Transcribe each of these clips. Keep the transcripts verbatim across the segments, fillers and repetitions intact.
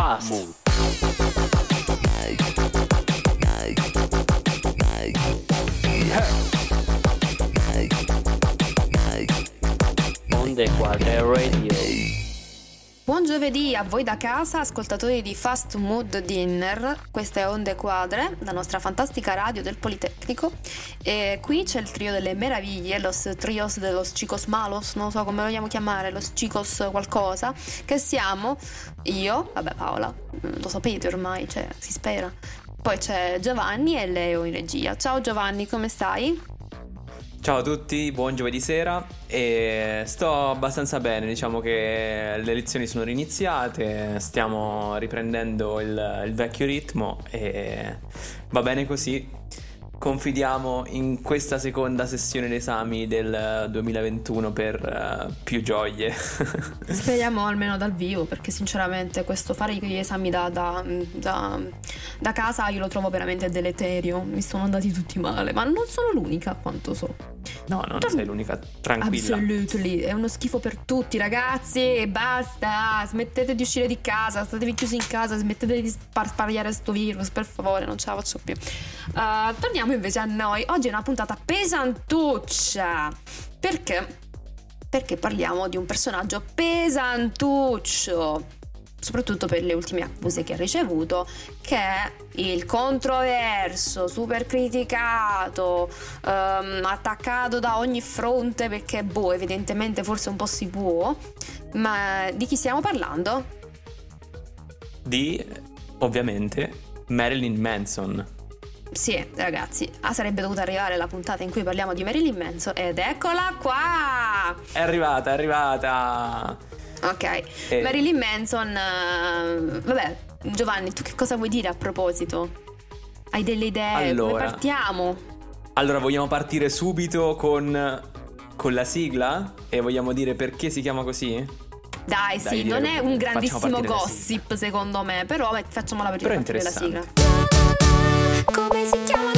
Fast Mood. Onde Quadre Radio. Buon giovedì a voi da casa, ascoltatori di Fast Mood Dinner. Queste è Onde Quadre, la nostra fantastica radio del Politecnico. E qui c'è il trio delle meraviglie, los trios de los chicos malos, non so come vogliamo chiamare, los chicos qualcosa, che siamo io, vabbè Paola, lo sapete ormai, cioè si spera. Poi c'è Giovanni e Leo in regia. Ciao Giovanni, come stai? Ciao a tutti, buon giovedì sera. E sto abbastanza bene, diciamo che le lezioni sono riniziate, stiamo riprendendo il, il vecchio ritmo e va bene così. Confidiamo in questa seconda sessione d'esami del duemilaventuno per uh, più gioie. Speriamo almeno dal vivo, perché sinceramente questo fare gli esami da, da, da, da casa io lo trovo veramente deleterio. Mi sono andati tutti male, ma non sono l'unica, a quanto so. No, non sei l'unica, tranquilla. Absolutely, è uno schifo per tutti, ragazzi, e basta, smettete di uscire di casa, statevi chiusi in casa, smettete di spar- spargliare sto virus, per favore, non ce la faccio più. Uh, torniamo invece a noi. Oggi è una puntata pesantuccia. Perché? Perché parliamo di un personaggio pesantuccio, soprattutto per le ultime accuse che ha ricevuto, che è il controverso, super criticato, um, attaccato da ogni fronte, perché boh, evidentemente forse un po' si può. Ma di chi stiamo parlando? Di, ovviamente, Marilyn Manson. Sì, ragazzi, ah, sarebbe dovuta arrivare la puntata in cui parliamo di Marilyn Manson, ed eccola qua! È arrivata, è arrivata! Ok, eh. Marilyn Manson, uh, vabbè, Giovanni, tu che cosa vuoi dire a proposito? Hai delle idee? Allora, come partiamo? Allora, vogliamo partire subito con, con la sigla? E vogliamo dire perché si chiama così? Dai, Dai, sì, non è un grandissimo gossip secondo me, però facciamola per partire la sigla. Come si chiama?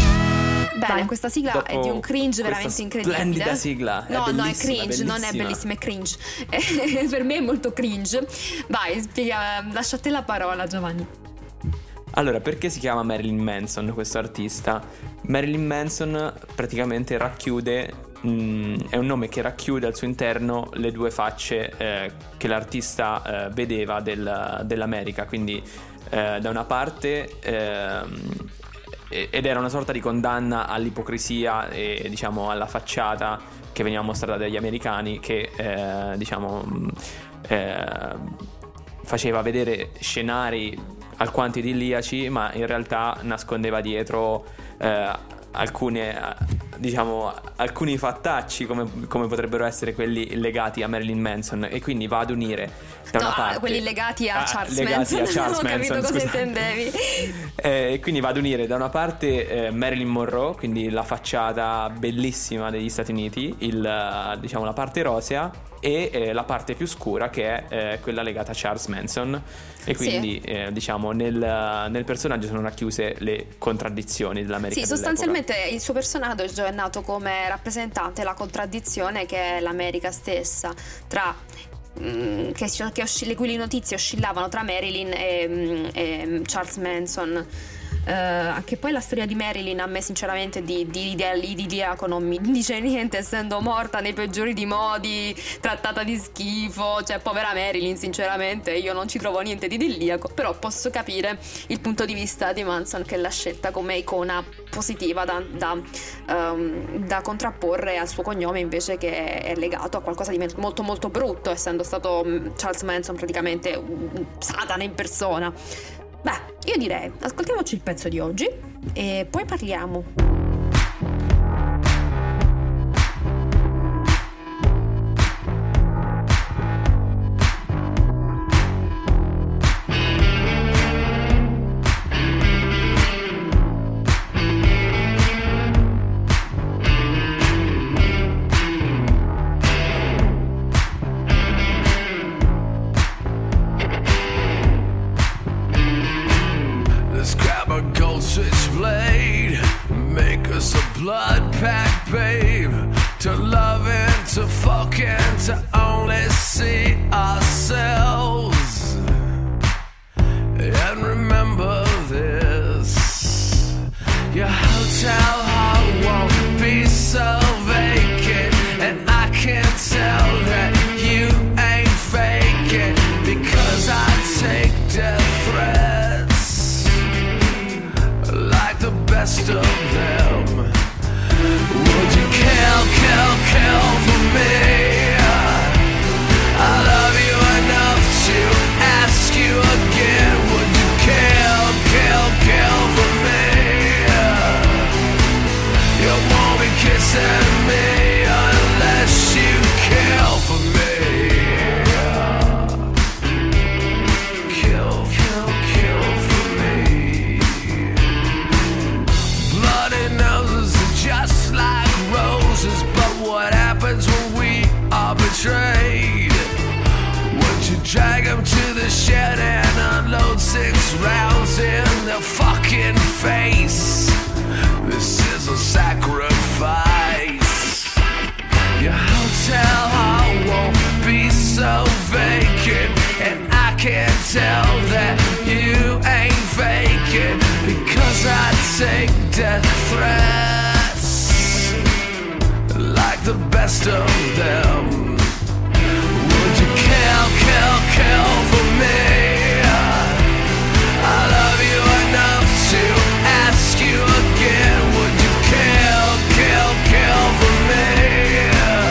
Bene, Vai. Questa sigla Dopo è di un cringe veramente incredibile. Splendida sigla. No, è no, è cringe, bellissima. non è bellissima, è cringe. Per me è molto cringe. Vai, spiega, lascia a te la parola, Giovanni. Allora, perché si chiama Marilyn Manson questo artista? Marilyn Manson praticamente racchiude, mh, è un nome che racchiude al suo interno le due facce eh, che l'artista eh, vedeva del, dell'America. Quindi eh, da una parte... Eh, ed era una sorta di condanna all'ipocrisia e diciamo alla facciata che veniva mostrata dagli americani, che eh, diciamo eh, faceva vedere scenari alquanto idilliaci, ma in realtà nascondeva dietro eh, alcune diciamo alcuni fattacci come, come potrebbero essere quelli legati a Marilyn Manson, e quindi va ad unire da no, una parte quelli legati a ah, Charles legati Manson. a Charles Non ho Manson, capito cosa scusate. intendevi. E eh, quindi va ad unire da una parte eh, Marilyn Monroe, quindi la facciata bellissima degli Stati Uniti, il, diciamo la parte rosea, e eh, la parte più scura che è eh, quella legata a Charles Manson. E quindi sì. eh, diciamo nel, nel personaggio sono racchiuse le contraddizioni dell'America. Sì, sostanzialmente il suo personaggio è nato come rappresentante la contraddizione che è l'America stessa, tra mh, che, che oscill- le cui notizie oscillavano tra Marilyn e, mh, e Charles Manson. Uh, anche poi la storia di Marilyn a me sinceramente di, di, di idilliaco non mi dice niente, essendo morta nei peggiori di modi, trattata di schifo, cioè povera Marilyn, sinceramente io non ci trovo niente di idilliaco, però posso capire il punto di vista di Manson, che l'ha scelta come icona positiva da, da, um, da contrapporre al suo cognome, invece che è legato a qualcosa di molto molto brutto, essendo stato Charles Manson praticamente un Satana in persona. Beh, io direi, ascoltiamoci il pezzo di oggi e poi parliamo. Switchblade, make us a blood pact, babe. To love and to fuck and to only see ourselves. drag him to the shed and unload six rounds in the fucking face. This is a sacrifice. Your hotel hall won't be so vacant, and I can't tell that you ain't faking, because I take death threats like the best of them. Would you kill, kill, kill for me? I love you enough to ask you again. Would you kill, kill, kill for me?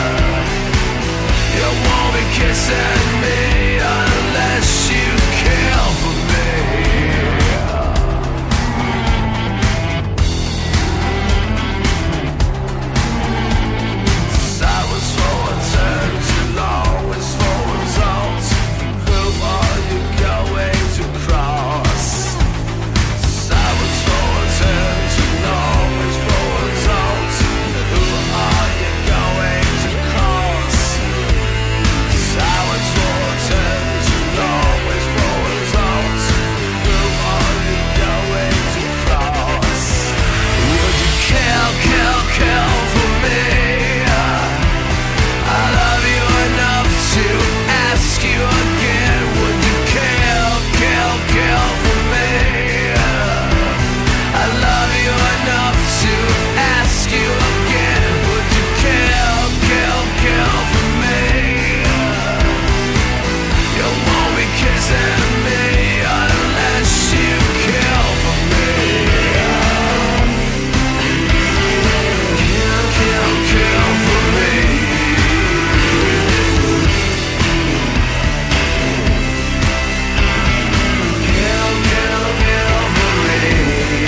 You won't be kissing me unless you kill for me. Silence for attention, always for results. Who are you going to cross? Silence for attention, always for results. Who are you going to cross? Silence for attention, always for results. Who are you going to cross? Would you kill, kill, kill for me? I love you enough to ask you again. Would you kill, kill, kill for me? I love you enough to ask you again. Would you kill, kill, kill for me? You won't be kissing me unless you kill for me. Kill, kill, kill for me. Kill, kill, kill for me.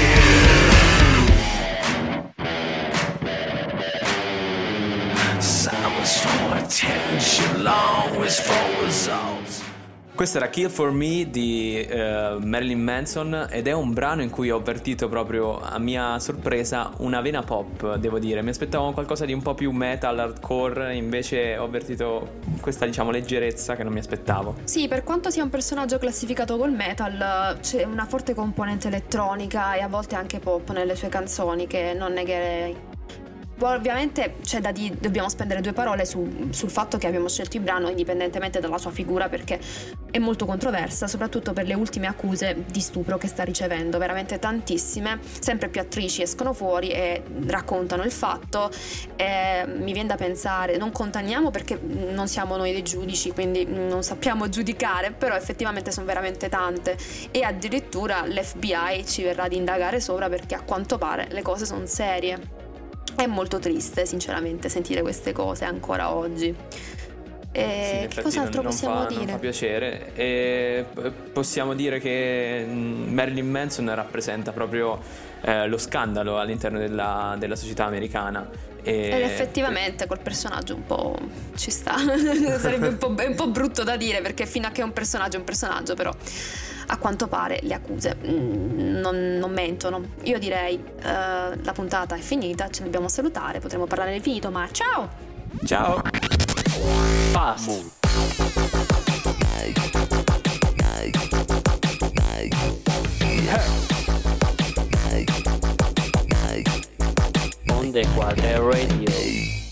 Silence for attention, long wish for results. Questo era Kill for Me di eh, Marilyn Manson, ed è un brano in cui ho avvertito proprio, a mia sorpresa, una vena pop, devo dire. Mi aspettavo qualcosa di un po' più metal, hardcore, invece ho avvertito questa, diciamo, leggerezza che non mi aspettavo. Sì, per quanto sia un personaggio classificato col metal, c'è una forte componente elettronica e a volte anche pop nelle sue canzoni, che non negherei. Poi ovviamente c'è da dire, dobbiamo spendere due parole su, sul fatto che abbiamo scelto il brano indipendentemente dalla sua figura, perché è molto controversa, soprattutto per le ultime accuse di stupro che sta ricevendo, veramente tantissime. Sempre più attrici escono fuori e raccontano il fatto, e mi viene da pensare, non condanniamo perché non siamo noi dei giudici, quindi non sappiamo giudicare, però effettivamente sono veramente tante, e addirittura l'F B I ci verrà ad indagare sopra, perché a quanto pare le cose sono serie. È molto triste, sinceramente, sentire queste cose ancora oggi. E sì, che cos'altro non, possiamo non fa, dire? Non fa piacere. E possiamo dire che Marilyn Manson rappresenta proprio eh, lo scandalo all'interno della, della società americana. E Ed effettivamente col personaggio un po' ci sta. Sarebbe un po', un po' brutto da dire, perché fino a che è un personaggio è un personaggio, però a quanto pare le accuse mm, non, non mentono. Io direi uh, la puntata è finita, ci dobbiamo salutare, potremmo parlare all'infinito, ma ciao! Ciao! Fast. Onde Quadre Radio.